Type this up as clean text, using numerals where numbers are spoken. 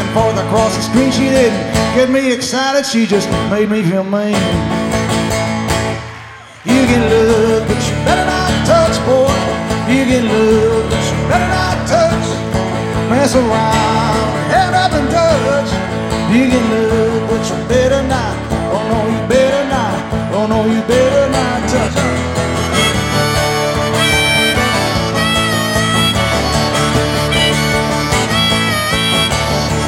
forth across the screen. She didn't get me excited, she just made me feel mean. You can look, but you better not touch, boy. You can look, but you better not touch. Mess around, head up and touch. You can look.